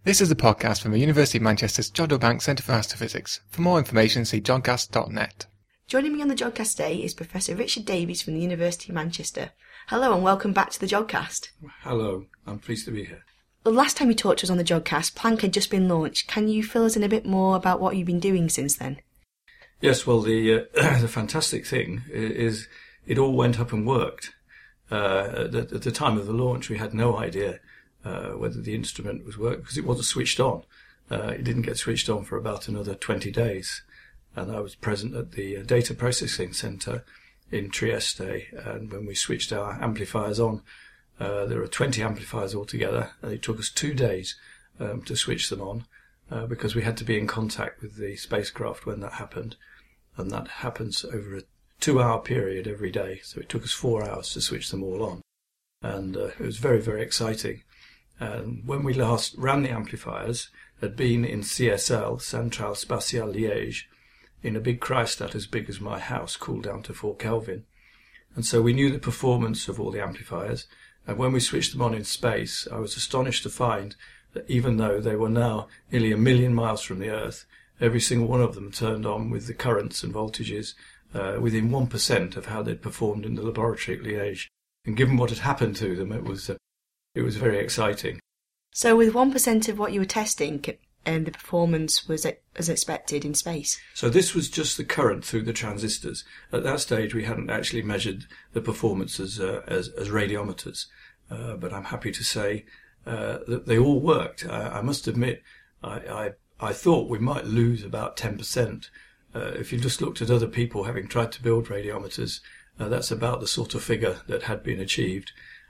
This is a podcast from the University of Manchester's Jod O'Bank Centre for Astrophysics. For more information, see jodcast.net. Joining me on the Jodcast today is Professor Richard Davies from the University of Manchester. Hello and welcome back to the Jodcast. Hello, I'm pleased to be here. The last time you talked to us on the Jodcast, Planck had just been launched. Can you fill us in a bit more about what you've been doing since then? Yes, well, the fantastic thing is it all went up and worked. At the time of the launch, we had no idea whether the instrument was working because it wasn't switched on. It didn't get switched on for about another 20 days. And I was present at the data processing centre in Trieste. And when we switched our amplifiers on, there were 20 amplifiers altogether. And it took us 2 days to switch them on because we had to be in contact with the spacecraft when that happened. And that happens over a 2-hour period every day. So it took us 4 hours to switch them all on. And it was very, very exciting. And when we last ran the amplifiers, had been in CSL, Centrale Spatiale Liège, in a big cryostat as big as my house, cooled down to 4 Kelvin. And so we knew the performance of all the amplifiers. And when we switched them on in space, I was astonished to find that even though they were now nearly 1 million miles from the Earth, every single one of them turned on with the currents and voltages within 1% of how they'd performed in the laboratory at Liège. And given what had happened to them, it was very exciting. So with 1% of what you were testing, the performance was as expected in space? So this was just the current through the transistors. At that stage, we hadn't actually measured the performance as radiometers. But I'm happy to say that they all worked. I must admit, I thought we might lose about 10%. If you just looked at other people having tried to build radiometers, that's about the sort of figure that had been achieved.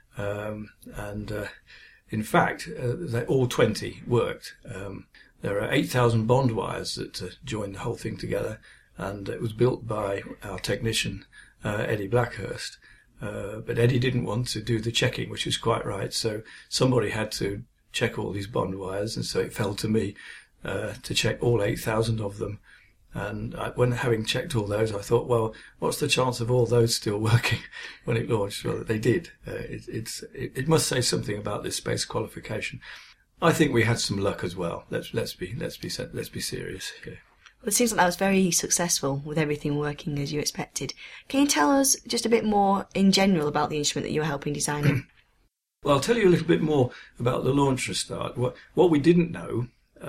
In fact, all 20 worked. There are 8,000 bond wires that join the whole thing together, and it was built by our technician, Eddie Blackhurst. But Eddie didn't want to do the checking, which is quite right, so somebody had to check all these bond wires, and so it fell to me to check all 8,000 of them. And when having checked all those, I thought, well, what's the chance of all those still working when it launched? Well, they did. It must say something about this space qualification. I think we had some luck as well. Let's be serious here. Well, it seems like that was very successful with everything working as you expected. Can you tell us just a bit more in general about the instrument that you were helping design? Well, I'll tell you a little bit more about the launch for a start. What we didn't know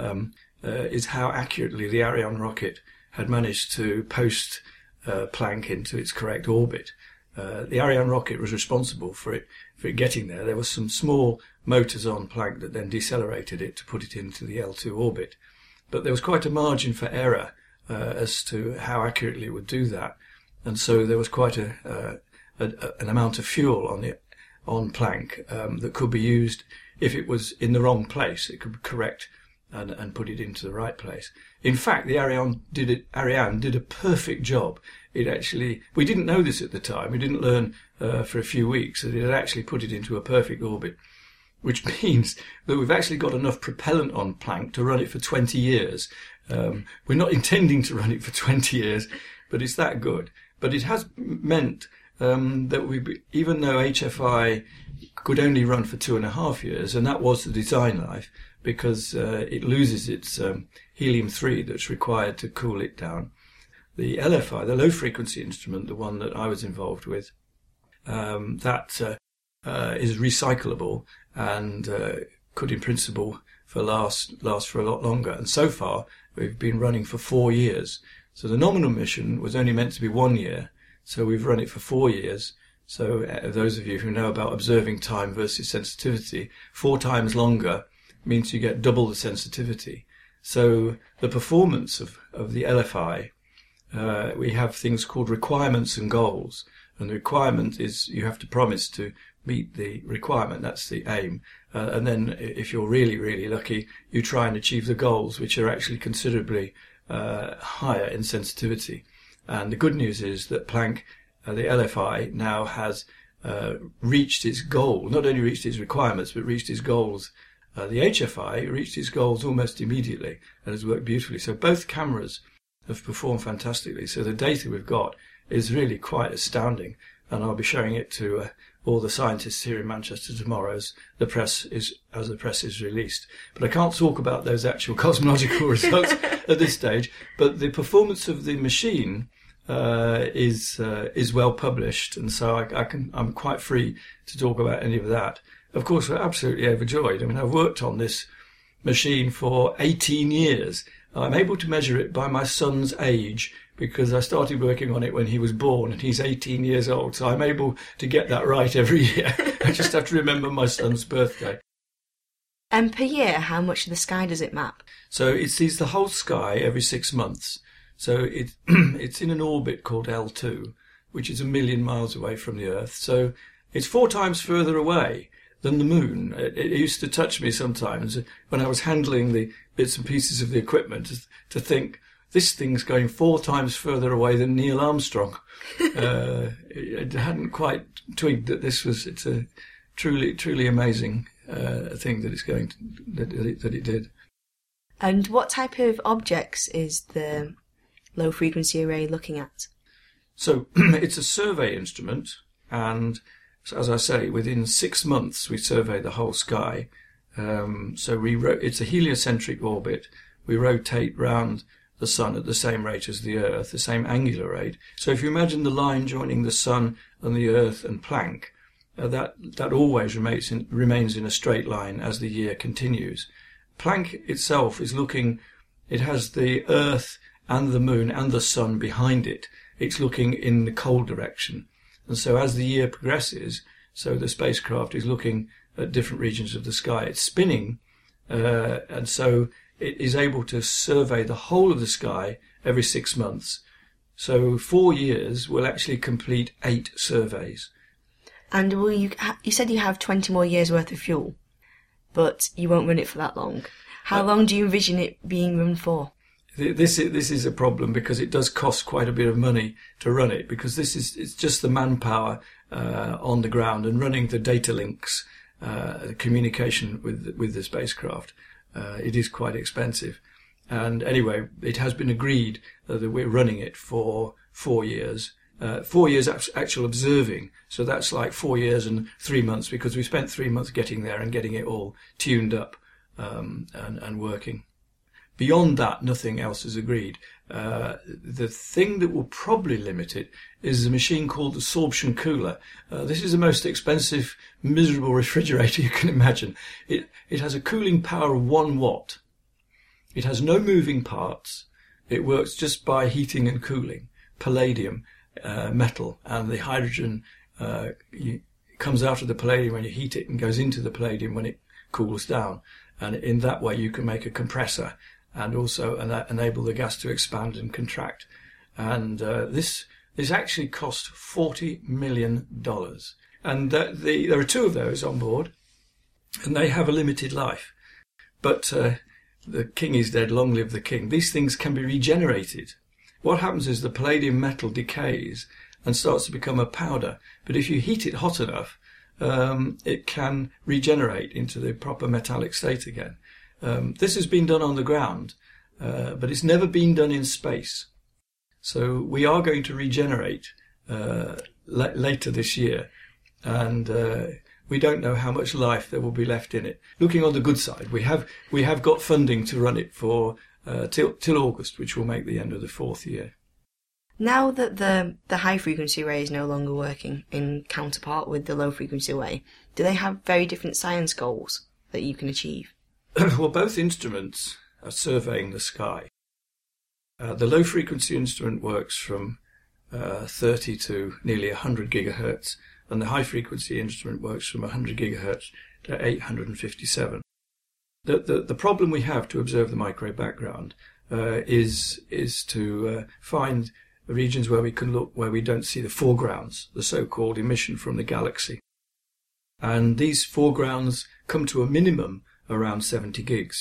is how accurately the Ariane rocket had managed to post Planck into its correct orbit. The Ariane rocket was responsible for it getting there. There were some small motors on Planck that then decelerated it to put it into the L2 orbit. But there was quite a margin for error as to how accurately it would do that. And so there was quite an amount of fuel on Planck that could be used if it was in the wrong place. It could correct and put it into the right place. In fact, the Ariane did a perfect job. We didn't know this at the time. We didn't learn for a few weeks that it had actually put it into a perfect orbit, which means that we've actually got enough propellant on Planck to run it for 20 years. We're not intending to run it for 20 years, but it's that good. But it has meant that even though HFI could only run for 2.5 years, and that was the design life, because it loses its helium-3 that's required to cool it down. The LFI, the low-frequency instrument, the one that I was involved with, that is recyclable and could, in principle, last for a lot longer. And so far, we've been running for 4 years. So the nominal mission was only meant to be 1 year, so we've run it for 4 years. So those of you who know about observing time versus sensitivity, 4 times longer means you get double the sensitivity. So the performance of the LFI, we have things called requirements and goals. And the requirement is you have to promise to meet the requirement. That's the aim. And then if you're really, really lucky, you try and achieve the goals, which are actually considerably higher in sensitivity. And the good news is that Planck, the LFI, now has reached its goal, not only reached its requirements, but reached its goals. The HFI reached its goals almost immediately and has worked beautifully. So both cameras have performed fantastically. So the data we've got is really quite astounding. And I'll be showing it to or the scientists here in Manchester tomorrow as the press is released. But I can't talk about those actual cosmological results at this stage. But the performance of the machine is well published, and so I'm quite free to talk about any of that. Of course, we're absolutely overjoyed. I mean, I've worked on this machine for 18 years. I'm able to measure it by my son's age because I started working on it when he was born, and he's 18 years old, so I'm able to get that right every year. I just have to remember my son's birthday. And per year, how much of the sky does it map? So it sees the whole sky every 6 months. So it's in an orbit called L2, which is 1 million miles away from the Earth. So it's 4 times further away than the moon. It used to touch me sometimes when I was handling the bits and pieces of the equipment to think, this thing's going 4 times further away than Neil Armstrong. I hadn't quite twigged that it's a truly amazing thing that it did. And what type of objects is the low frequency array looking at? So it's a survey instrument, and as I say, within 6 months we survey the whole sky. It's a heliocentric orbit. We rotate round the sun at the same rate as the Earth, the same angular rate. So if you imagine the line joining the sun and the Earth and Planck, that always remains in a straight line as the year continues. Planck itself it has the Earth and the moon and the sun behind it. It's looking in the cold direction. And so as the year progresses, so the spacecraft is looking at different regions of the sky. It's spinning, and so it is able to survey the whole of the sky every 6 months. So 4 years will actually complete 8 surveys. And you said you have 20 more years worth of fuel, but you won't run it for that long. How long do you envision it being run for? This is a problem because it does cost quite a bit of money to run it, because it's just the manpower on the ground and running the data links, the communication with the spacecraft. It is quite expensive. And anyway, it has been agreed that we're running it for 4 years. 4 years actual observing, so that's like 4 years and 3 months, because we spent 3 months getting there and getting it all tuned up and working. Beyond that, nothing else is agreed. The thing that will probably limit it is a machine called the sorption cooler. This is the most expensive, miserable refrigerator you can imagine. It has a cooling power of 1 watt. It has no moving parts. It works just by heating and cooling. Palladium, metal, and the hydrogen comes out of the palladium when you heat it and goes into the palladium when it cools down. And in that way you can make a compressor and also enable the gas to expand and contract. And this actually cost $40 million. And there are 2 of those on board, and they have a limited life. But the king is dead, long live the king. These things can be regenerated. What happens is the palladium metal decays and starts to become a powder. But if you heat it hot enough, it can regenerate into the proper metallic state again. This has been done on the ground, but it's never been done in space. So we are going to regenerate later this year, and we don't know how much life there will be left in it. Looking on the good side, we have got funding to run it for till August, which will make the end of the 4th year. Now that the high frequency array is no longer working in counterpart with the low frequency array, do they have very different science goals that you can achieve? Well, both instruments are surveying the sky. The low frequency instrument works from 30 to nearly 100 gigahertz, and the high frequency instrument works from 100 gigahertz to 857. The problem we have to observe the microwave background is to find regions where we can look where we don't see the foregrounds, the so-called emission from the galaxy. And these foregrounds come to a minimum around 70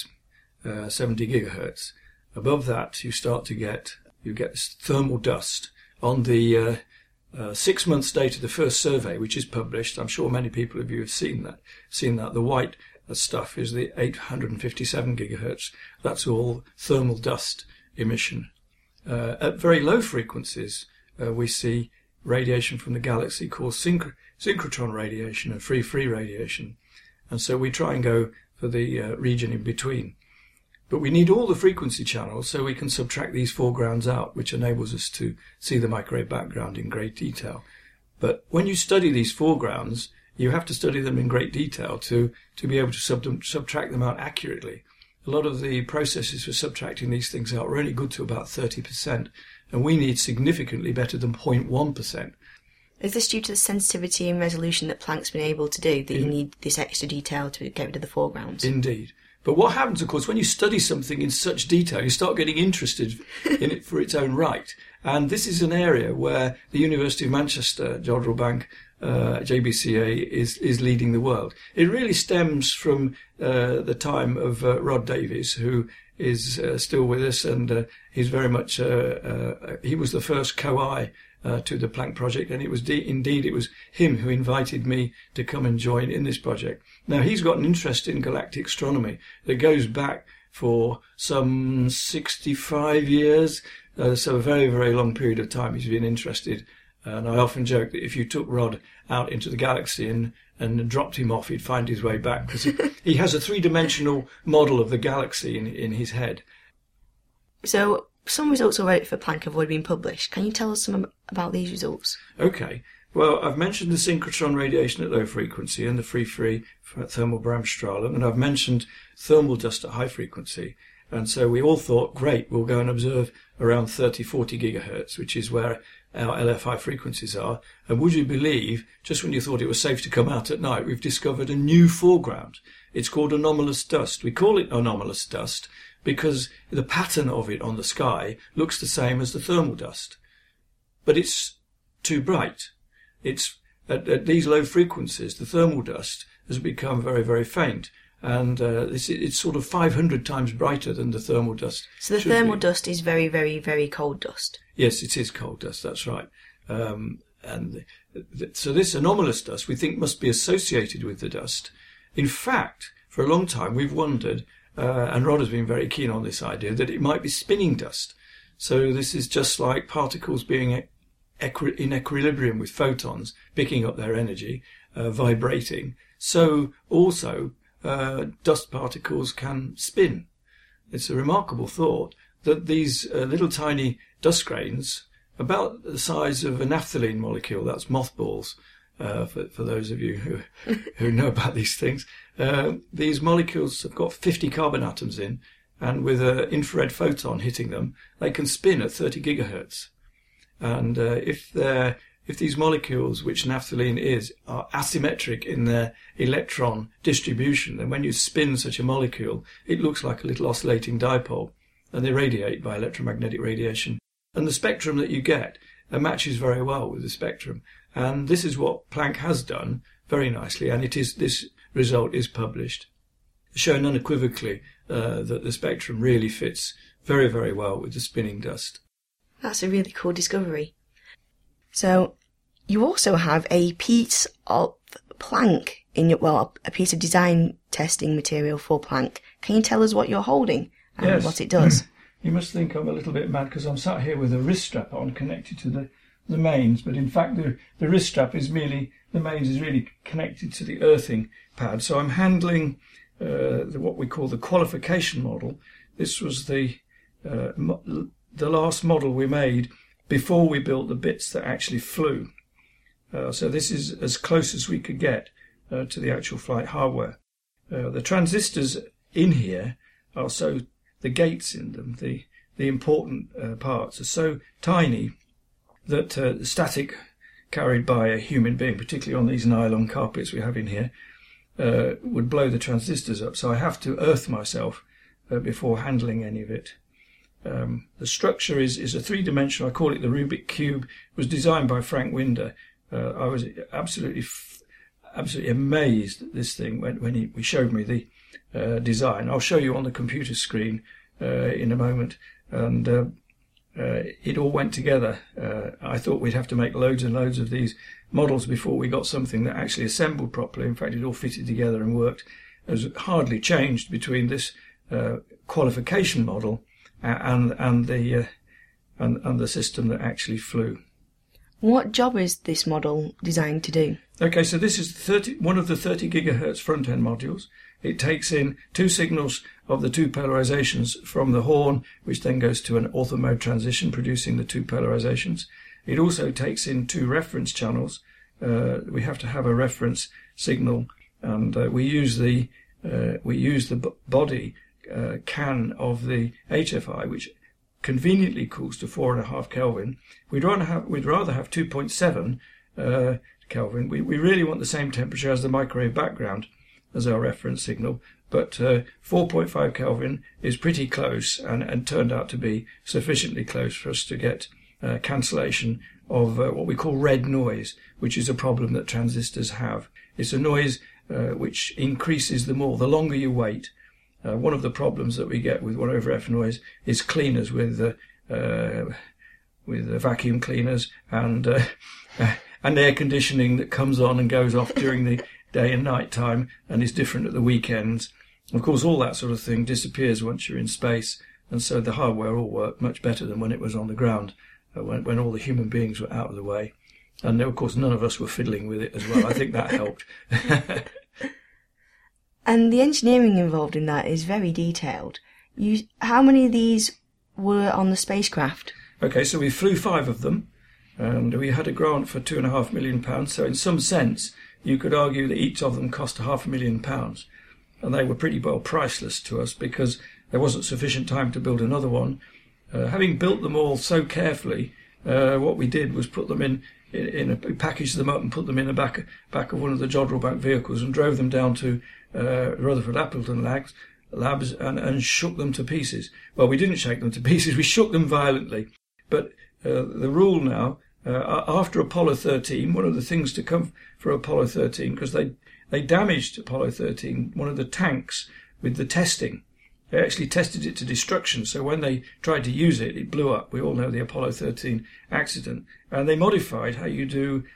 gigahertz. Above that, you get thermal dust. On the 6 months date of the first survey, which is published, I'm sure many people of you have seen that. The white stuff is the 857 gigahertz. That's all thermal dust emission. At very low frequencies, we see radiation from the galaxy called synchrotron radiation and free radiation. And so we try and go for the region in between. But we need all the frequency channels so we can subtract these foregrounds out, which enables us to see the microwave background in great detail. But when you study these foregrounds, you have to study them in great detail to be able to subtract them out accurately. A lot of the processes for subtracting these things out are only good to about 30%, and we need significantly better than 0.1%. Is this due to the sensitivity and resolution that Planck's been able to do, that you need this extra detail to get rid of the foregrounds? Indeed. But what happens, of course, when you study something in such detail, you start getting interested in it for its own right. And this is an area where the University of Manchester, Jodrell Bank, JBCA, is leading the world. It really stems from the time of Rod Davies, who is still with us, and he's very much, he was the first co-I to the Planck project, and it was indeed it was him who invited me to come and join in this project. Now, he's got an interest in galactic astronomy that goes back for some 65 years, so a very, very long period of time he's been interested. And I often joke that if you took Rod out into the galaxy and dropped him off, he'd find his way back, because he has a three-dimensional model of the galaxy in his head. So, some results already for Planck have already been published. Can you tell us some about these results? Okay. Well, I've mentioned the synchrotron radiation at low frequency and the free thermal Bremsstrahlung, and I've mentioned thermal dust at high frequency. And so we all thought, great, we'll go and observe around 30-40 gigahertz, which is where our LFI frequencies are. And would you believe, just when you thought it was safe to come out at night, we've discovered a new foreground. It's called anomalous dust. We call it anomalous dust because the pattern of it on the sky looks the same as the thermal dust. But it's too bright. It's at these low frequencies, the thermal dust has become very, very faint. And it's sort of 500 times brighter than the thermal dust. So the thermal dust is very, very, very cold dust? Yes, it is cold dust, that's right. So this anomalous dust we think must be associated with the dust. In fact, for a long time we've wondered, and Rod has been very keen on this idea, that it might be spinning dust. So this is just like particles being in equilibrium with photons, picking up their energy, vibrating. So also dust particles can spin. It's a remarkable thought that these little tiny dust grains, about the size of a naphthalene molecule, that's mothballs, for those of you who know about these things, these molecules have got 50 carbon atoms in, and with an infrared photon hitting them, they can spin at 30 gigahertz. And if these molecules, which naphthalene is, are asymmetric in their electron distribution, then when you spin such a molecule, it looks like a little oscillating dipole, and they radiate by electromagnetic radiation. And the spectrum that you get matches very well with the spectrum. And this is what Planck has done very nicely, and this result is published, showing unequivocally that the spectrum really fits very, very well with the spinning dust. That's a really cool discovery. So, you also have a piece of Planck a piece of design testing material for Planck. Can you tell us what you're holding and what it does? You must think I'm a little bit mad because I'm sat here with a wrist strap on connected to the mains, but in fact the wrist strap is the mains is really connected to the earthing pad. So I'm handling what we call the qualification model. This was the last model we made before we built the bits that actually flew. So this is as close as we could get to the actual flight hardware. The transistors in here are the gates in them, the important parts, are so tiny that the static carried by a human being, particularly on these nylon carpets we have in here, would blow the transistors up. So I have to earth myself before handling any of it. The structure is a three-dimensional, I call it the Rubik Cube. It was designed by Frank Winder. I was absolutely amazed at this thing when he showed me the design. I'll show you on the computer screen in a moment. And it all went together. I thought we'd have to make loads and loads of these models before we got something that actually assembled properly. In fact, it all fitted together and worked. It was hardly changed between this qualification model and the system that actually flew. What job is this model designed to do? Okay, so this is one of the 30 gigahertz front-end modules. It takes in 2 signals of the 2 polarizations from the horn, which then goes to an orthomode transition, producing the 2 polarizations. It also takes in 2 reference channels. We have to have a reference signal, and we use the body can of the HFI, which conveniently cools to 4.5 Kelvin. We'd rather have 2.7 Kelvin. We really want the same temperature as the microwave background as our reference signal, but 4.5 Kelvin is pretty close and turned out to be sufficiently close for us to get cancellation of what we call red noise, which is a problem that transistors have. It's a noise which increases the longer you wait. One of the problems that we get with 1/f noise is cleaners with vacuum cleaners and air conditioning that comes on and goes off during the day and night time and is different at the weekends. Of course, all that sort of thing disappears once you're in space, and so the hardware all worked much better than when it was on the ground, when all the human beings were out of the way. And of course, none of us were fiddling with it as well. I think that helped. And the engineering involved in that is very detailed. How many of these were on the spacecraft? Okay, so we flew 5 of them, and we had a grant for £2.5 million. So in some sense, you could argue that each of them cost £500,000. And they were pretty well priceless to us because there wasn't sufficient time to build another one. Having built them all so carefully, what we did was put them packaged them up and put them in the back of one of the Jodrell Bank vehicles and drove them down to Rutherford Appleton labs and shook them to pieces. Well, we didn't shake them to pieces, we shook them violently. But the rule now, after Apollo 13, one of the things to come for Apollo 13, because they damaged Apollo 13, one of the tanks with the testing. They actually tested it to destruction, so when they tried to use it, it blew up. We all know the Apollo 13 accident. And they modified how you do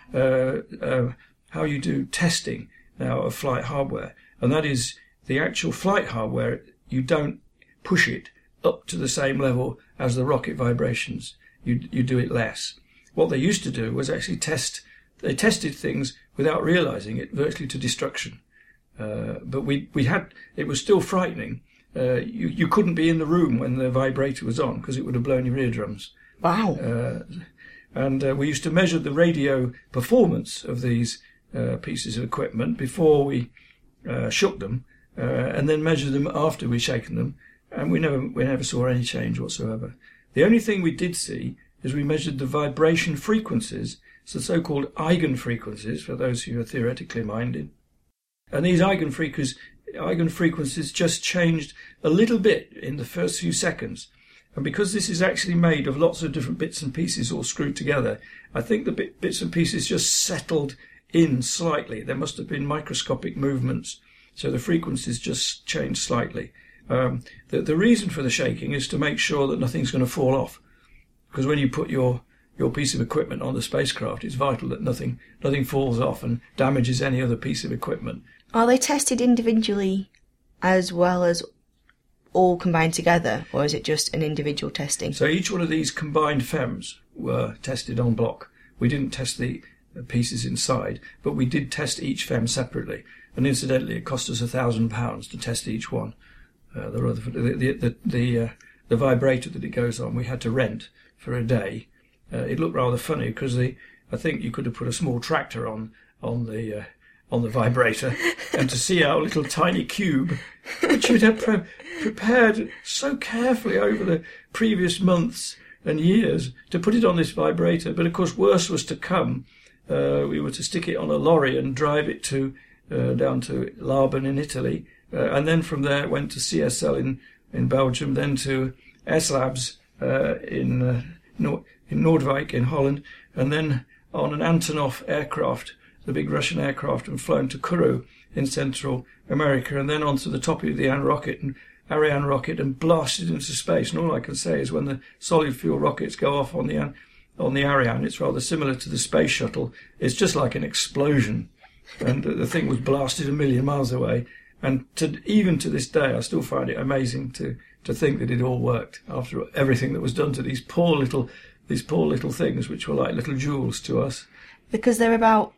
testing now of flight hardware. And that is the actual flight hardware, you don't push it up to the same level as the rocket vibrations. You do it less. What they used to do was actually tested things without realizing it, virtually to destruction. But it was still frightening. You couldn't be in the room when the vibrator was on because it would have blown your eardrums. Wow. And we used to measure the radio performance of these pieces of equipment before we shook them, and then measure them after we'd shaken them, and we never saw any change whatsoever. The only thing we did see is we measured the vibration frequencies, so so-called eigenfrequencies, for those who are theoretically minded. And these eigenfrequencies just changed a little bit in the first few seconds. And because this is actually made of lots of different bits and pieces all screwed together, I think the bits and pieces just settled in slightly. There must have been microscopic movements, so the frequencies just changed slightly. The reason for the shaking is to make sure that nothing's going to fall off. Because when you put your piece of equipment on the spacecraft, it's vital that nothing falls off and damages any other piece of equipment. Are they tested individually as well as all combined together, or is it just an individual testing? So each one of these combined FEMs were tested en bloc. We didn't test the pieces inside, but we did test each FEM separately. And incidentally, it cost us £1,000 to test each one. The vibrator that it goes on, we had to rent for a day. It looked rather funny because I think you could have put a small tractor on the vibrator, and to see our little tiny cube, which you'd have prepared so carefully over the previous months and years to put it on this vibrator. But of course, worse was to come. We were to stick it on a lorry and drive it down to Laban in Italy, and then from there it went to CSL in Belgium, then to S-Labs in Noordwijk in Holland, and then on an Antonov aircraft, the big Russian aircraft, and flown to Kourou in Central America, and then onto the top of the Ariane rocket and blasted into space. And all I can say is when the solid fuel rockets go off on the Ariane, it's rather similar to the space shuttle. It's just like an explosion, and the thing was blasted 1 million miles away. And even to this day, I still find it amazing to think that it all worked after everything that was done to these poor little these poor little things, which were like little jewels to us. Because they're about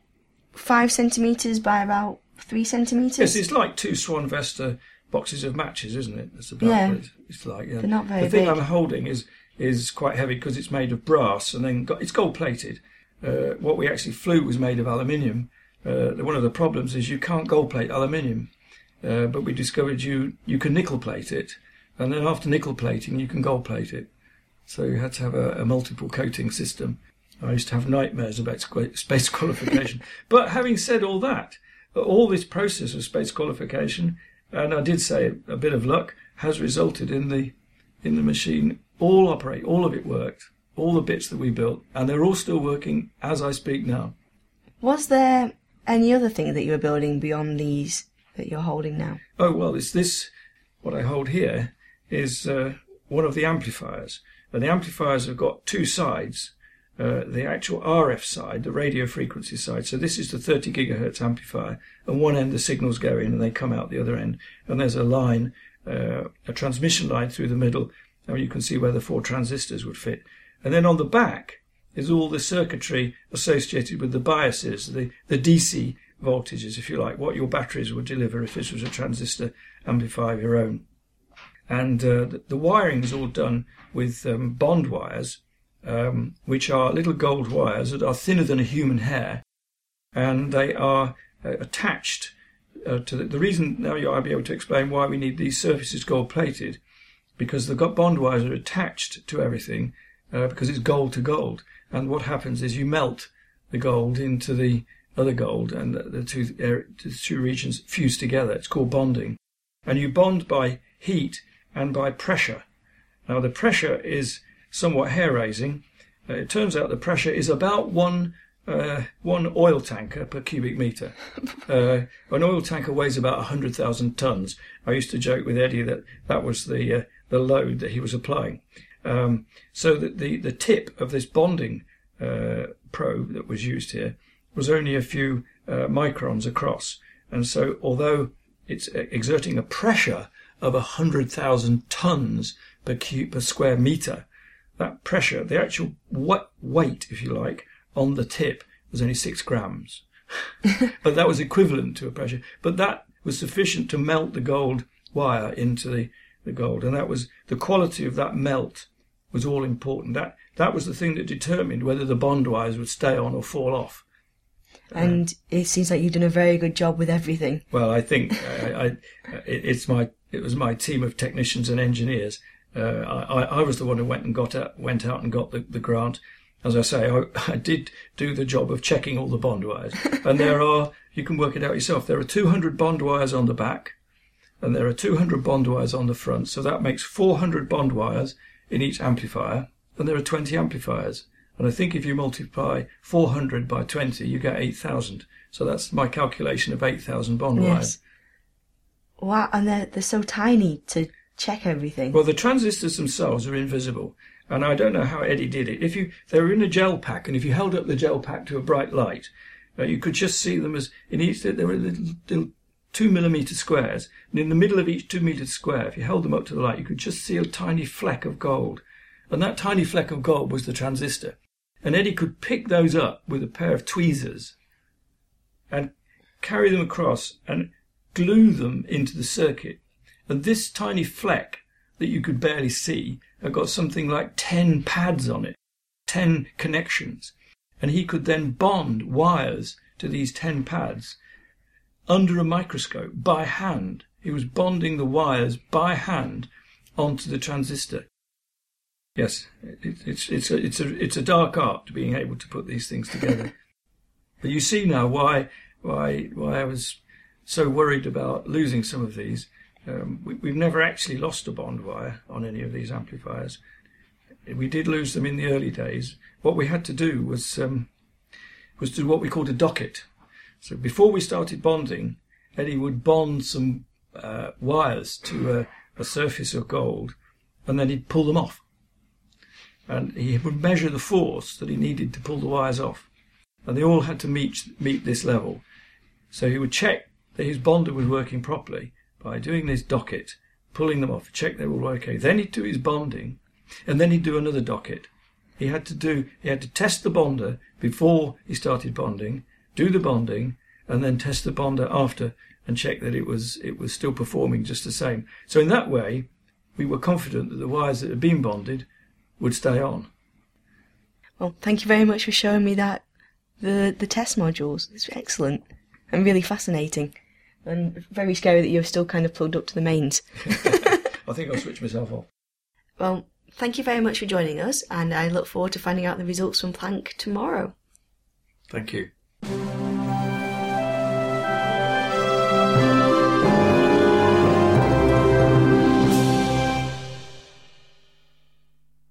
5 centimetres by about 3 centimetres? Yes, it's like 2 Swan Vesta boxes of matches, isn't it? That's about what it's like. Yeah. They're not very big. The thing big. I'm holding is quite heavy because it's made of brass and then it's gold plated. What we actually flew was made of aluminium. One of the problems is you can't gold plate aluminium, but we discovered you can nickel plate it, and then after nickel plating you can gold plate it. So you had to have a multiple coating system. I used to have nightmares about space qualification. But having said all that, all this process of space qualification, and I did say a bit of luck, has resulted in the machine all operate, all of it worked, all the bits that we built, and they're all still working as I speak now. Was there any other thing that you were building beyond these that you're holding now? Oh, well, it's this, what I hold here is one of the amplifiers. And the amplifiers have got 2 sides. The actual RF side, the radio frequency side. So this is the 30 gigahertz amplifier. And one end the signals go in and they come out the other end. And there's a line, a transmission line through the middle. And you can see where the 4 transistors would fit. And then on the back is all the circuitry associated with the biases, the DC voltages, if you like, what your batteries would deliver if this was a transistor amplifier of your own. And the wiring is all done with bond wires, which are little gold wires that are thinner than a human hair, and they are attached to the reason. Now I'll be able to explain why we need these surfaces gold plated, because the bond wires are attached to everything because it's gold to gold, and what happens is you melt the gold into the other gold, and the two regions fuse together. It's called bonding, and you bond by heat and by pressure. Now the pressure is somewhat hair-raising. It turns out the pressure is about one oil tanker per cubic metre. An oil tanker weighs about 100,000 tonnes. I used to joke with Eddie that was the load that he was applying. So that the tip of this bonding probe that was used here was only a few microns across. And so although it's exerting a pressure of 100,000 tonnes per square metre, that pressure, the actual weight, if you like, on the tip was only 6 grams. But that was equivalent to a pressure. But that was sufficient to melt the gold wire into the gold. And that was the quality of that melt was all important. That was the thing that determined whether the bond wires would stay on or fall off. And it seems like you've done a very good job with everything. Well, I think it was my team of technicians and engineers. I was the one who went out and got the grant. As I say, I did do the job of checking all the bond wires. And you can work it out yourself, there are 200 bond wires on the back, and there are 200 bond wires on the front. So that makes 400 bond wires in each amplifier, and there are 20 amplifiers. And I think if you multiply 400 by 20, you get 8,000. So that's my calculation of 8,000 bond wires. Wow, and they're so tiny to check everything. Well, the transistors themselves are invisible, and I don't know how Eddie did it. If they were in a gel pack, and if you held up the gel pack to a bright light, you could just see them as in each. There were little 2 millimetre squares, and in the middle of each 2 metre square, if you held them up to the light, you could just see a tiny fleck of gold, and that tiny fleck of gold was the transistor. And Eddie could pick those up with a pair of tweezers and carry them across and glue them into the circuit. And this tiny fleck that you could barely see had got something like 10 pads on it, 10 connections. And he could then bond wires to these 10 pads under a microscope by hand. He was bonding the wires by hand onto the transistor. Yes, it's a dark art being able to put these things together. But you see now why I was so worried about losing some of these. We've never actually lost a bond wire on any of these amplifiers. We did lose them in the early days. What we had to do was do what we called a docket. So before we started bonding, Eddie would bond some wires to a surface of gold, and then he'd pull them off. And he would measure the force that he needed to pull the wires off. And they all had to meet this level. So he would check that his bonder was working properly by doing this docket, pulling them off, check they were all okay. Then he'd do his bonding, and then he'd do another docket. he had to test the bonder before he started bonding, do the bonding, and then test the bonder after and check that it was still performing just the same. So in that way, we were confident that the wires that had been bonded would stay on. Well, thank you very much for showing me that the test modules. It's excellent and really fascinating, and very scary that you're still kind of plugged up to the mains. I think I'll switch myself off. Well, thank you very much for joining us, and I look forward to finding out the results from Planck tomorrow. Thank you.